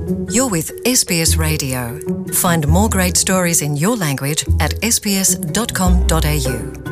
You're with SBS Radio. Find more great stories in your language at sbs.com.au.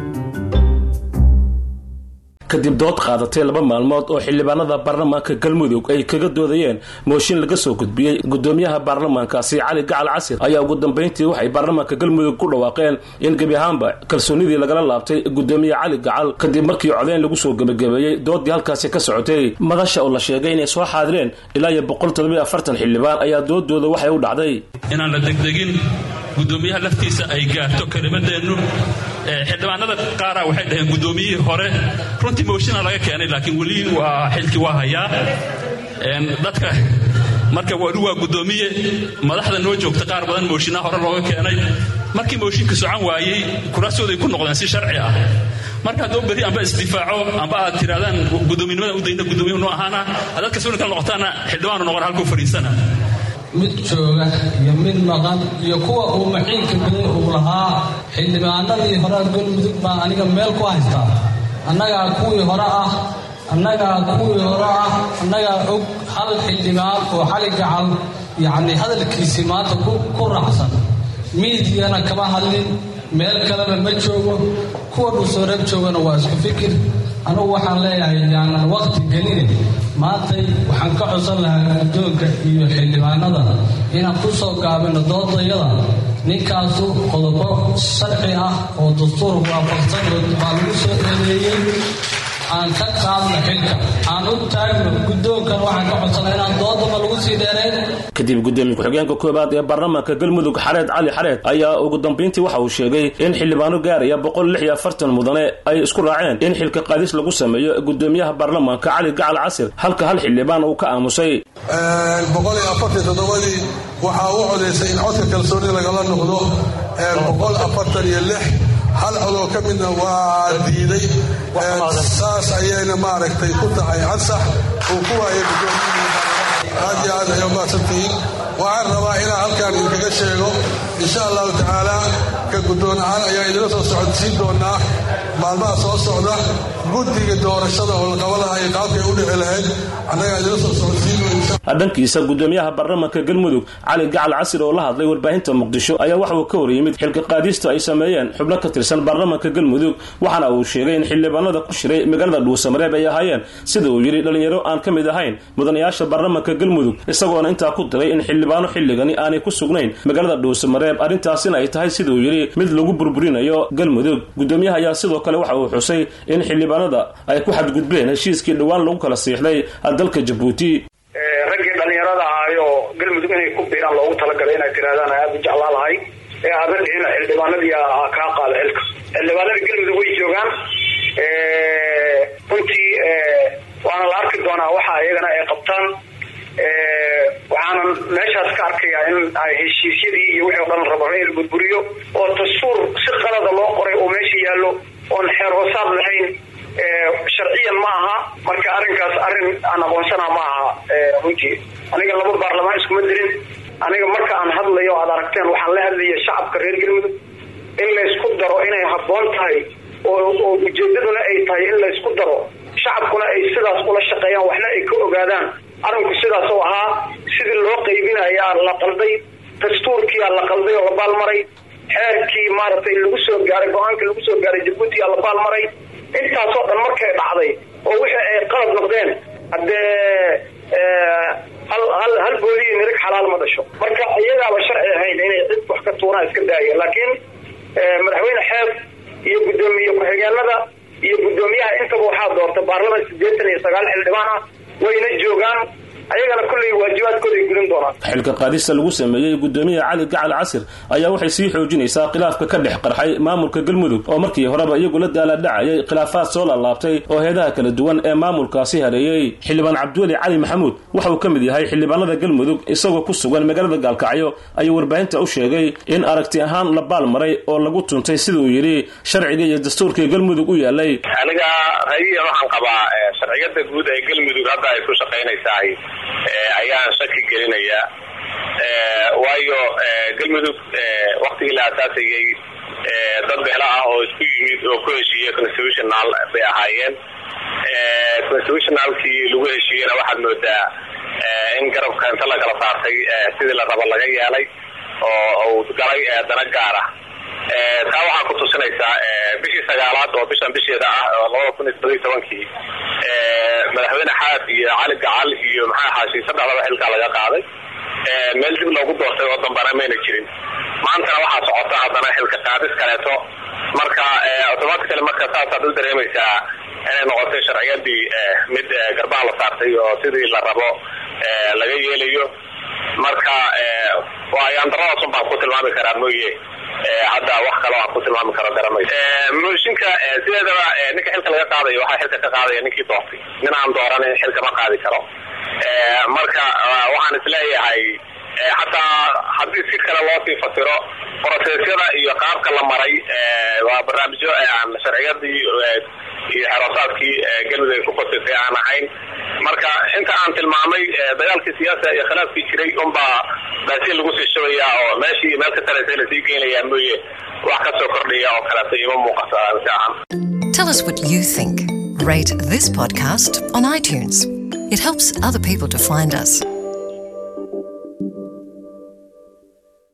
kadib dood qaadatay 2 maalmood oo xildhibaanada baarlamaanka Galmudug ay kaga doodayeen mooshin laga soo gudbiyay gudoomiyaha baarlamaankaasi Cali Gacal Casir ayaa ugu dambeyntii waxay baarlamaanka Galmudug ku dhawaaqeen in gabi ahaanba kalsoonidii laga laabtay gudoomiyaha Cali Gacal kadib markii codeyn lagu soo gabagabeeyay doodii halkaas ka socotay madasha oo la sheegay inay soo xaadireen ilaa 140 xildhibaan ayaa doodooda waxay u dhacday inaan la degdegin gudoomiyaha laftiisa ay gaarto kalimadeenu xildhibaanada qaar waxay dhaheen gudoomiyihii hore runtii mooshin laga keenay laakiin wali waa xilki waa hayaa dadka marka waa gudoomiye madaxda noo joogta qaar badan mooshin hore looga keenay markii mooshinka socon waayay kuraasooday ku noqdeen si sharci ah marka doo bari amba isdifaaco amba aad tiraadaan gudoominimada u dayna gudoomiye noo ahaana dadka soo kala noqotaana xildhibaan noqon halku fariisana mid jooga iyo mid maqan iyo kuwa uu maciinka baday uu lahaa xildhibaanadii hore Galmudug baa aniga meel ku haysta annaga kuwii hore ah annaga og hal xildhibaan oo Cali Gacal yani hadalkiisa maanta ku raacsan miidiyana kama hadlin meel kalena ma joogo kuwa dhusoorab joogana waa isku fikir anigu waxaan leeyahay yani waqti gelin maanta waxaan ka codsan lahaa guddoonka iyo xildhibaanada inaan ku soo gaabino doodayada ninkaas qodobo sharci ah oo dastuur waafaqsan oo lagu soo eedeeyay aan ka qaadno xilka aan u taagno guddoonkan waxaan ka codsanaa inaan doodaba lagu sii dheereyn kadib gudoomiye ku-xigeenka koobaad ee baarlamaanka Galmudug Xareed Cali Xareed ayaa ugu dambeyntii waxa uu sheegay in xildhibaano gaaraya 146 mudane ay isku raaceen in xilka qaadis lagu sameeyo gudoomiyaha baarlamaanka Cali Gacal Casir halka hal xildhibaan uu ka aamusay 147 waxa uu codeysay in codka kalsooni lagala noqdo 146 hal codoo ka midna waa diiday saas ayayna maaragtay ku tahay ansax uu ku waayay gudoomiyaha aad iyo aad ayuu maasantiin waxaan rabaa inaan halkaan idinkaga sheego insha allahu tacaala ka guddoon ahaan ayaa idinla soo socodsiin doonaa maalmaha soo socda guddiga doorashada oo la qaban lahaa iyo qaabkay u dhici lahayd annagaa idinla soo socodsiin dhankiisa gudoomiyaha baarlamaanka Galmudug Cali Gacal Casir oo la hadlay warbaahinta Muqdisho ayaa waxa uu ka horyimid xilka qaadista ay sameeyeen xubno ka tirsan baarlamaanka Galmudug waxaana uu sheegay in xildhibaanada ku shiray magaalada Dhuusamareeb ay ahaayeen sida uu yiri dhalinyaro aan ka mid ahayn mudanayaasha baarlamaanka Galmudug isagoo inta ku diray in xildhibaano xilligani aanay ku sugnayn magaalada Dhuusamareeb arintaasina ay tahay sida uu yiri mid lagu burburinayo Galmudug gudoomiyaha ayaa sidoo kale waxa uu xusay in xildhibaanada ay ku xadgudbeen heshiiskii dhawaan lagu kala siixday dalka Djibouti ragii dhalinyarada ahayo Galmudug inay ku biiraan loogu talagalay inay tiraadaan aad u jeclaan lahay ee aadana xildhibaanadii ka qaada xilka xildhibaanada Galmudug way joogaan runtii waana la arki doonaa waxa ayagana ay qabtaan waxaan meeshaas ka arkayaa in ay heshiisyadii iyo wixii dhan rabo in la burburiyo oo dastuur si qalad loo qoray oo meesha yaalo oo xeer hoosaad lahayn sharciyan ma aha marka arrinkaas arrin aan aqoonsana ma aha runtii aniga laba baarlamaan isku dirin aniga marka aan hadlayo aad aragteen waxaan la hadlayaa shacabka reer Galmudug in la isku daro inay habboon tahay oo ujeedaduna ay tahay in la isku daro shacabkuna ay sidaas ula shaqeeyaan waxna ay ka ogaadaan arinku sidaas oo ahaa sidii loo qaybinayaa la qalday dastuurkii la qalday oo la baalmaray xeerkii maartay lagu soo gaaray go'aankii lagu soo gaaray Djibouti la baalmaray intaas oo dhan markay dhacday oo wixii ay qalad noqdeen hal booliye nirig xalaal ma dhasho marka iyagaaba sharci ahayn inay cid wax ka tuuraan iska daayeen laakiin madaxweyne xeeb iyo gudoomiye ku-xigeenada iyo gudoomiyaha intaba waxaa doorta baarlamaanka 89 xildhibaan ah wayna joogaan ayagana kulli waajibaadkooda ay gudan doonaan xilka qaadista lagu sameeyay gudoomiyaha Cali Gacal Casir ayaa waxay sii xoojinaysaa khilaafka ka dhex qarxay maamulka Galmudug oo markii horeba iyagu la daaladhacayay khilaafaad soo laabtay oo heedaha kala duwan ee maamulkaasi hareeyay xildhibaan Cabdiwali Cali Maxamuud waxa uu kamid yahay xildhibaanada Galmudug isagoo ku sugan magaalada Gaalkacyo ayuu warbaahinta u sheegay in aragti ahaan la baalmaray oo lagu tuntay sida uu yiri sharciga iyo dastuurka Galmudug u yaalay aniga ra'yiga waxaan qabaa sharciyada guud ee Galmudug hadda ay ku shaqeynaysaa ayaan shaki gelinaya waayo Galmudug waqtigii la aasaasayay dad beela ah oo isku yimid oo ku heshiiyay constitutional bay ahaayeen constitutionalkii lagu heshiiyayna waxaad moodaa in garabka inta la kala saartay sidii la rabo laga yeelay oo uu galay dana gaar ah taa waxaa ku tusinaysaa bishii 9aad oo bishan bisheeda ah oo 2017 madaxweyne xaad iyo cali gacal iyo maxaa xaashi saddexdaba xilka laga qaaday meel dib loogu doortay oo dambana mayna jirin maantana waxaa socota haddana xilka qaadis kaleeto marka automatically marka saas aad dareemaysaa inay noqotay sharciyadii mid garbaha la saartay oo sidii la rabo laga yeelayo marka waa ayaan daradaas baan ku tilmaami karaa mooye hadda wax kale aan ku tilmaami karo garamay mooshinka sideedaba ninka xilka laga qaadayo waxaa xilka ka qaadaya ninkii doortay nin aan dooranin xilka ma qaadi karo marka waxaan isleeyahay hataa haddii si kale loo sii fasiro prosesyada iyo qaabka la maray waa barnaamijyo aan sharciyadii iyo xerosaadkii galmudug ay ku qosatay aan ahayn marka inta aan tilmaamay dagaalkii siyaasiga iyo khilaafkii jiray unbaa baasi lagu sii shubayaa oo meeshii meel ka sareysa la sii geynayaa mooye wax ka soo kordhaya oo kaleeto ima muuqato ahaan. Tell us what you think. Rate this podcast on iTunes. It helps other people to find us.